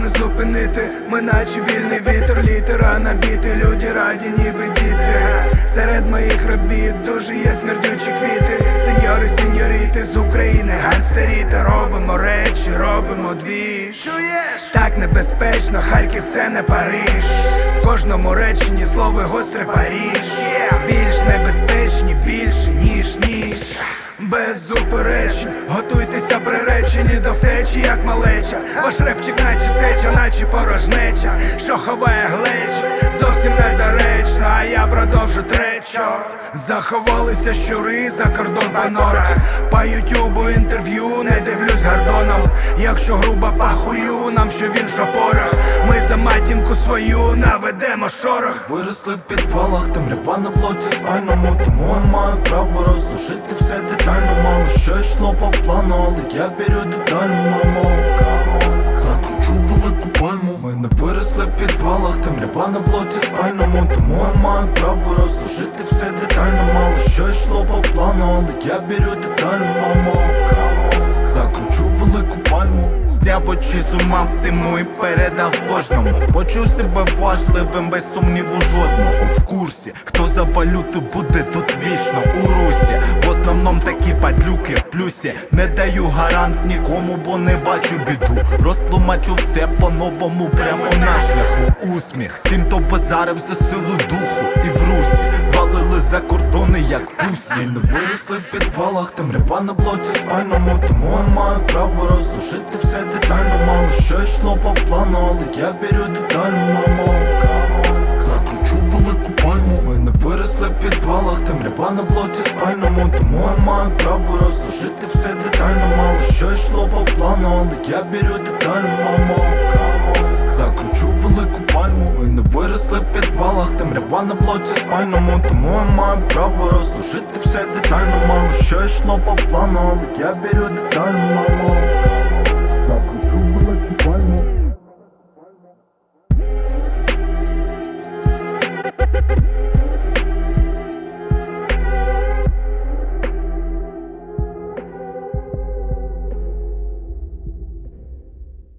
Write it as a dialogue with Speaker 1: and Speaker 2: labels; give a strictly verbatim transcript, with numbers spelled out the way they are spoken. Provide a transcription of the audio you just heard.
Speaker 1: не зупинити, ми наче вільний вітер, літера набіти, люди раді ніби діти. Серед моїх робіт дуже є смердючі квіти. Сеньори, сеньоріти з України, гангстеріти. Робимо речі, робимо двіж. Так небезпечно, Харків це не Париж. В кожному реченні слово гостре Паріж. Більш небезпечні, більше ніж ніж. Без заперечень, готуйтеся приречені до втечі, як малеча. Ваш репчик наче сеча, наче порожнеча, що ховає глечик, зовсім недоречно, а я продовжу тречо. Заховалися щури за кордон по норах. По ютюбу інтерв'ю не дивлюсь Гордоном. Якщо грубо пахую нам, що він шопорах, ми за матінку свою наведемо шорох.
Speaker 2: Виросли в підвалах, темрява на плоті спальному, тому я маю право розложити все детально. Мало що йшло по плану, але я вірю детально, мамо. Закручу велику пальму. Ми не виросли в підвалах, темрява на плоті спальному, тому я маю право розложити все детально. Мало що йшло по плану, але я вірю детально, мамо. Закручу велику пальму.
Speaker 3: Зняв очі з ума в тиму і передав кожному. Почув себе важливим, без сумніву жодного. В курсі, хто за валюту буде тут вічно у русі. В основному такі падлюки в плюсі. Не даю гарант нікому, бо не бачу біду. Розтлумачу все по-новому, прямо на шляху. Усміх, сім то базарив за силу духу. І в русі звалили за кордони, як пусі.
Speaker 2: Не виросли в підвалах, темрява на плоті спальному, тому я маю право розложити все детально. Мало що йшло по плану, але я вірю детально, мамо. Закручу велику пальму. Ми не виросли в підвалах, темрява на плоті спальному, тому я маю право розложити все детально. Мало що йшло по плану, але я вірю детально, мамо. Закручу велику пальму. Ми не виросли в підвалах, темрява на плоті спальному, тому я маю право розложити все детально. Мало що йшло по плану, але я вірю детально, мамо.